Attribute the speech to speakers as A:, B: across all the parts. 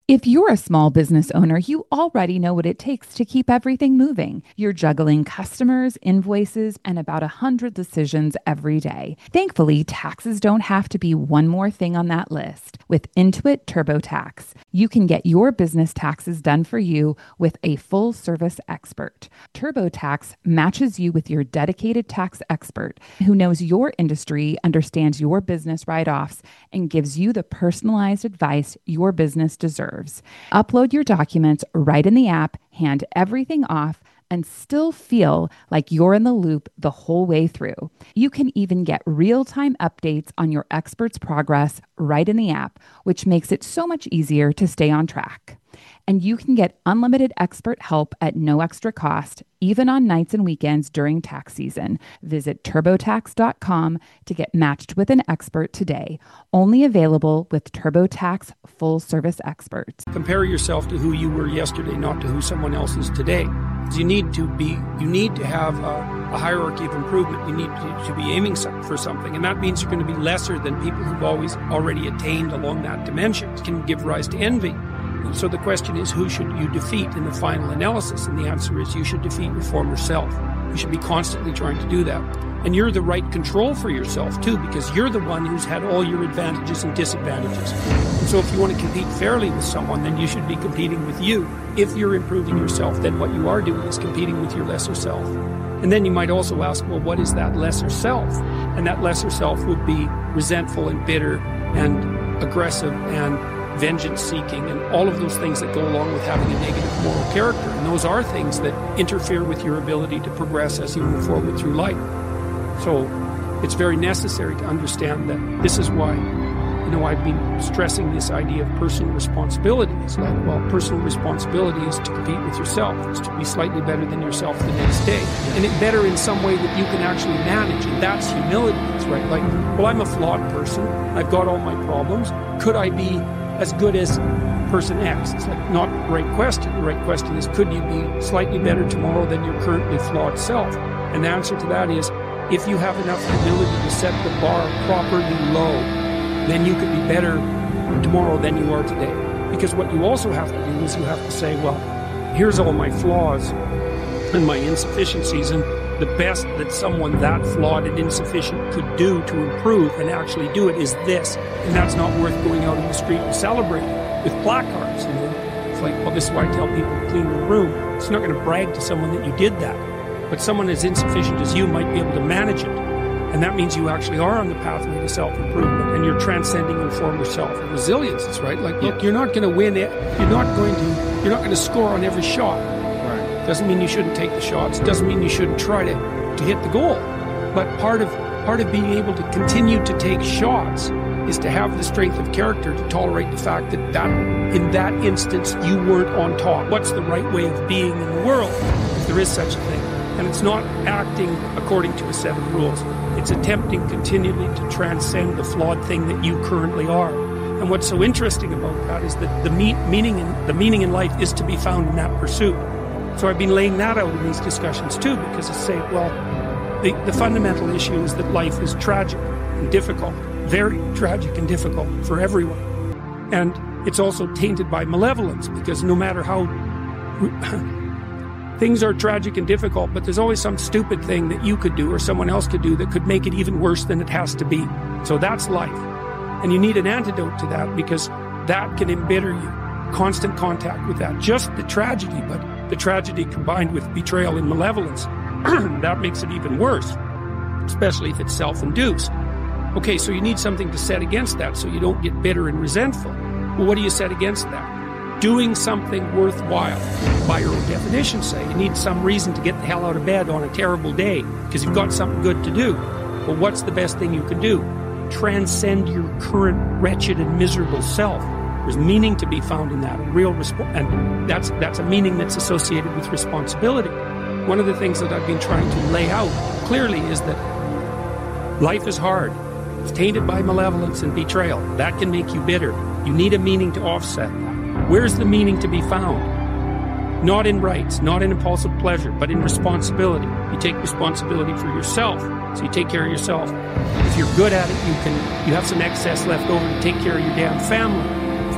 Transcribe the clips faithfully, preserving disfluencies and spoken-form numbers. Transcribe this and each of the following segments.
A: If you're a small business owner, you already know what it takes to keep everything moving. You're juggling customers, invoices, and about a hundred decisions every day. Thankfully, taxes don't have to be one more thing on that list. With Intuit TurboTax, you can get your business taxes done for you with a full-service expert. TurboTax matches you with your dedicated tax expert who knows your industry, understands your business write-offs, and gives you the personalized advice your business deserves. Upload your documents right in the app, hand everything off, and still feel like you're in the loop the whole way through. You can even get real-time updates on your expert's progress right in the app, which makes it so much easier to stay on track. And you can get unlimited expert help at no extra cost, even on nights and weekends during tax season. Visit TurboTax dot com to get matched with an expert today. Only available with TurboTax full-service experts.
B: Compare yourself to who you were yesterday, not to who someone else is today. You need to be, you need to have a, a hierarchy of improvement. You need to, to be aiming for something, and that means you're going to be lesser than people who've always already attained along that dimension. It can give rise to envy. So the question is, who should you defeat in the final analysis? And the answer is, you should defeat your former self. You should be constantly trying to do that. And you're the right control for yourself, too, because you're the one who's had all your advantages and disadvantages. And so if you want to compete fairly with someone, then you should be competing with you. If you're improving yourself, then what you are doing is competing with your lesser self. And then you might also ask, well, what is that lesser self? And that lesser self would be resentful and bitter and aggressive and vengeance-seeking, and all of those things that go along with having a negative moral character. And those are things that interfere with your ability to progress as you move forward through life. So it's very necessary to understand that this is why, you know, I've been stressing this idea of personal responsibility. It's like, well, personal responsibility is to compete with yourself. It's to be slightly better than yourself the next day. And it better in some way that you can actually manage. And that's humility. It's right. Like, well, I'm a flawed person. I've got all my problems. Could I be as good as person X? It's like not the right question. The right question is, could you be slightly better tomorrow than your currently flawed self? And the answer to that is, if you have enough ability to set the bar properly low, then you could be better tomorrow than you are today. Because what you also have to do is you have to say, well, here's all my flaws and my insufficiencies, and the best that someone that flawed and insufficient could do to improve and actually do it is this. And that's not worth going out in the street and celebrating with placards. You know? It's like, well, this is why I tell people to clean their room. It's not going to brag to someone that you did that. But someone as insufficient as you might be able to manage it. And that means you actually are on the pathway to self-improvement, and you're transcending your former self. And resilience is right. Like, look, you're not going to win it. You're not going to, you're not going to score on every shot. Doesn't mean you shouldn't take the shots. Doesn't mean you shouldn't try to, to hit the goal. But part of part of being able to continue to take shots is to have the strength of character to tolerate the fact that, that in that instance you weren't on top. What's the right way of being in the world, if there is such a thing? And it's not acting according to a set of rules. It's attempting continually to transcend the flawed thing that you currently are. And what's so interesting about that is that the me- meaning in, the meaning in life is to be found in that pursuit. So I've been laying that out in these discussions too, because I say, well, the, the fundamental issue is that life is tragic and difficult, very tragic and difficult for everyone. And it's also tainted by malevolence, because no matter how things are tragic and difficult, but there's always some stupid thing that you could do or someone else could do that could make it even worse than it has to be. So that's life. And you need an antidote to that, because that can embitter you. Constant contact with that. Just the tragedy, but the tragedy combined with betrayal and malevolence, that makes it even worse, especially if it's self-induced. Okay, so you need something to set against that so you don't get bitter and resentful. Well, what do you set against that? Doing something worthwhile, by your own definition, say. You need some reason to get the hell out of bed on a terrible day because you've got something good to do. Well, what's the best thing you can do? Transcend your current wretched and miserable self. There's meaning to be found in that, real resp- and that's that's a meaning that's associated with responsibility. One of the things that I've been trying to lay out clearly is that life is hard. It's tainted by malevolence and betrayal. That can make you bitter. You need a meaning to offset that. Where's the meaning to be found? Not in rights, not in impulsive pleasure, but in responsibility. You take responsibility for yourself, so you take care of yourself. If you're good at it, you can. You have some excess left over to take care of your damn family. If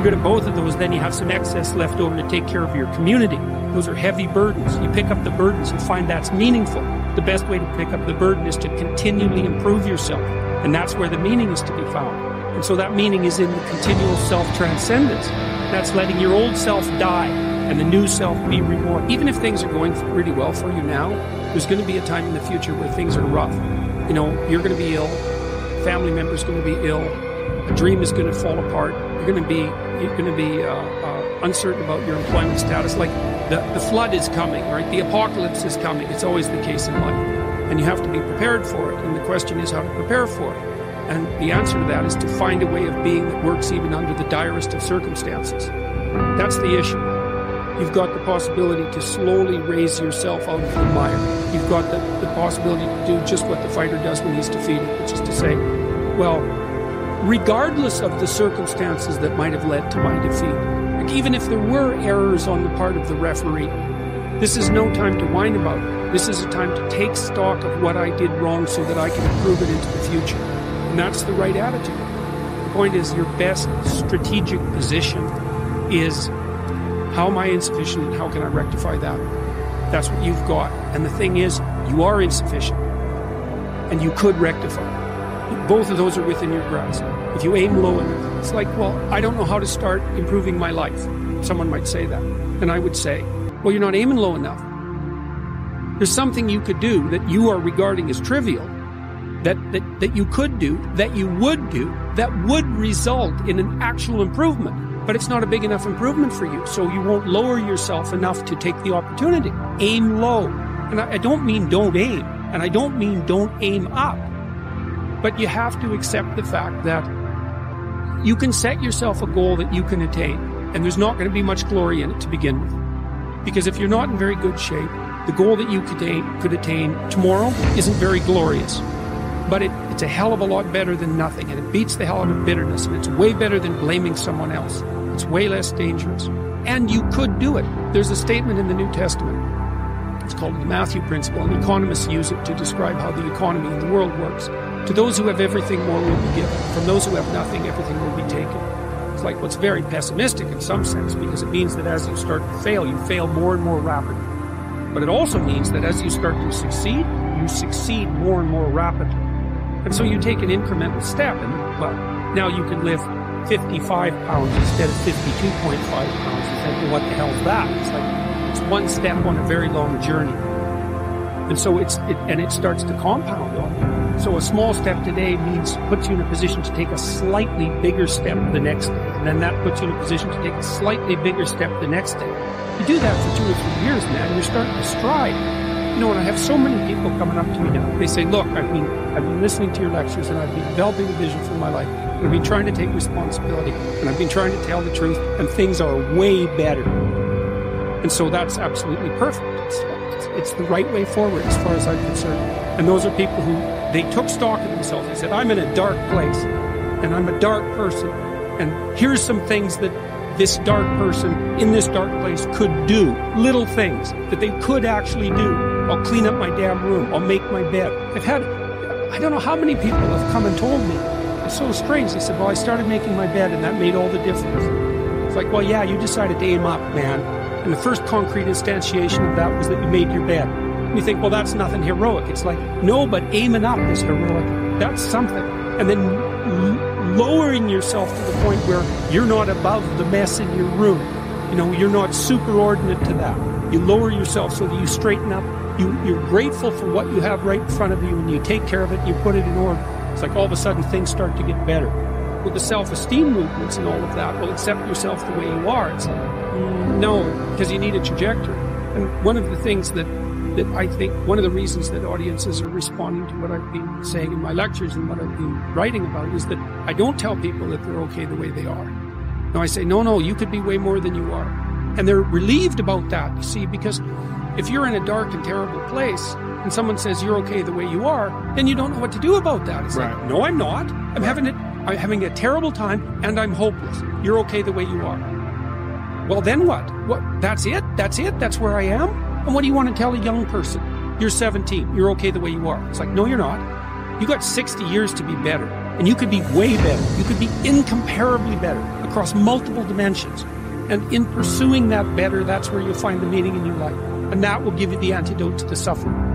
B: you're good at both of those, then you have some excess left over to take care of your community. Those are heavy burdens. You pick up the burdens and find that's meaningful. The best way to pick up the burden is to continually improve yourself. And that's where the meaning is to be found. And so that meaning is in the continual self-transcendence. That's letting your old self die and the new self be reborn. Even if things are going really well for you now, there's going to be a time in the future where things are rough. You know, you're going to be ill, family member's going to be ill, a dream is going to fall apart, you're going to be, you're going to be uh, uh, uncertain about your employment status. Like the, the flood is coming, right? The apocalypse is coming. It's always the case in life. And you have to be prepared for it. And the question is how to prepare for it. And the answer to that is to find a way of being that works even under the direst of circumstances. That's the issue. You've got the possibility to slowly raise yourself out of the mire. You've got the, the possibility to do just what the fighter does when he's defeated, which is to say, well, regardless of the circumstances that might have led to my defeat, like even if there were errors on the part of the referee, this is no time to whine about it. This is a time to take stock of what I did wrong so that I can improve it into the future. And that's the right attitude. The point is, your best strategic position is, how am I insufficient and how can I rectify that? That's what you've got. And the thing is, you are insufficient. And you could rectify. Both of those are within your grasp. If you aim low enough, it's like, well, I don't know how to start improving my life. Someone might say that. And I would say, well, you're not aiming low enough. There's something you could do that you are regarding as trivial, That, that that you could do, that you would do, that would result in an actual improvement. But it's not a big enough improvement for you, so you won't lower yourself enough to take the opportunity. Aim low. And I, I don't mean don't aim, and I don't mean don't aim up. But you have to accept the fact that you can set yourself a goal that you can attain, and there's not going to be much glory in it to begin with. Because if you're not in very good shape, the goal that you could attain, could attain tomorrow isn't very glorious. But it, it's a hell of a lot better than nothing, and it beats the hell out of bitterness, and it's way better than blaming someone else. It's way less dangerous. And you could do it. There's a statement in the New Testament. It's called the Matthew Principle, and economists use it to describe how the economy in the world works. To those who have everything, more will be given. From those who have nothing, everything will be taken. It's like what's very pessimistic in some sense, because it means that as you start to fail, you fail more and more rapidly. But it also means that as you start to succeed, you succeed more and more rapidly. And so you take an incremental step, and, well, now you can lift fifty-five pounds instead of fifty-two point five pounds. You think, well, what the hell is that? It's like, it's one step on a very long journey. And so it's, it, and it starts to compound on you. So a small step today means, puts you in a position to take a slightly bigger step the next day. And then that puts you in a position to take a slightly bigger step the next day. You do that for two or three years, man, you're starting to stride. You know, and I have so many people coming up to me now. They say, look, I've been, I've been listening to your lectures, and I've been developing a vision for my life. And I've been trying to take responsibility, and I've been trying to tell the truth, and things are way better. And so that's absolutely perfect. It's, it's, it's the right way forward as far as I'm concerned. And those are people who, they took stock of themselves. They said, I'm in a dark place, and I'm a dark person, and here's some things that this dark person in this dark place could do. Little things that they could actually do. I'll clean up my damn room. I'll make my bed. I've had, I don't know how many people have come and told me. It's so strange. They said, well, I started making my bed and that made all the difference. It's like, well, yeah, you decided to aim up, man. And the first concrete instantiation of that was that you made your bed. And you think, well, that's nothing heroic. It's like, no, but aiming up is heroic. That's something. And then l- lowering yourself to the point where you're not above the mess in your room. You know, you're not superordinate to that. You lower yourself so that you straighten up. You, you're grateful for what you have right in front of you, and you take care of it, you put it in order. It's like all of a sudden things start to get better. With the self-esteem movements and all of that, well, accept yourself the way you are. It's like, mm, no, because you need a trajectory. And one of the things that, that I think, one of the reasons that audiences are responding to what I've been saying in my lectures and what I've been writing about is that I don't tell people that they're okay the way they are. No, I say, no, no, you could be way more than you are. And they're relieved about that, you see, because if you're in a dark and terrible place and someone says you're okay the way you are, then you don't know what to do about that. It's right. Like, no, I'm not. I'm having it. I'm having a terrible time and I'm hopeless. You're okay the way you are. Well, then what? What? That's it? That's it? That's where I am? And what do you want to tell a young person? You're seventeen. You're okay the way you are. It's like, no, you're not. You got sixty years to be better. And you could be way better. You could be incomparably better. A across multiple dimensions. And in pursuing that better, that's where you'll find the meaning in your life. And that will give you the antidote to the suffering.